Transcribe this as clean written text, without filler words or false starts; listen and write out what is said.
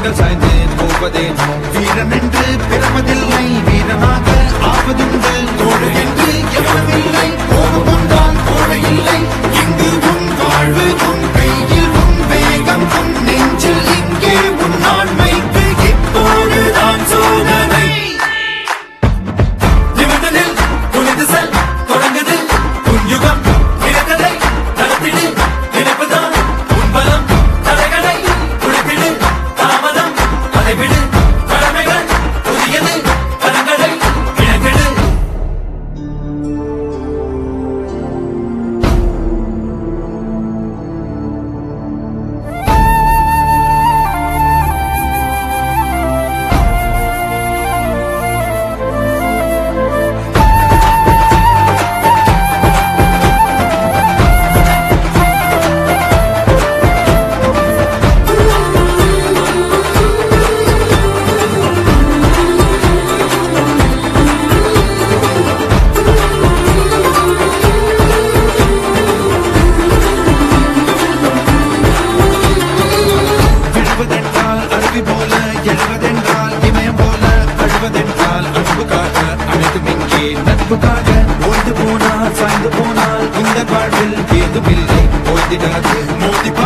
கால்கள் சாய்ந்து போவதேனோ வீரன் என்று பிறப்பதில்லை வீரனாக ஆவதுண்டு தோழு என்று எவனமில்லை கோபம் கொண்டால் கோழை இல்லை இங்கு உன் வாழ்வு உன் கையில் உன் வேகம் உன் நெஞ்சில் இங்கே உன் ஆண்மைக்கு இப்போதுதான் சோதனை நிமிடத்தில் துணிந்து செல் தொடங்குது உன் யுகம் கிடைத்ததை நடத்திடு நினைப்புதான் உன் பலம் தலைகளை குளிப்பிடு தாமதம் அதை விடு கடமைகள் புதியது கரங்களை இழந்திடு நட்புக்காக ஓய்ந்து போனால் சாய்ந்து போனால் இந்த வாழ்வில் ஏதுமில்லை ஓய்ந்திடாது மோதி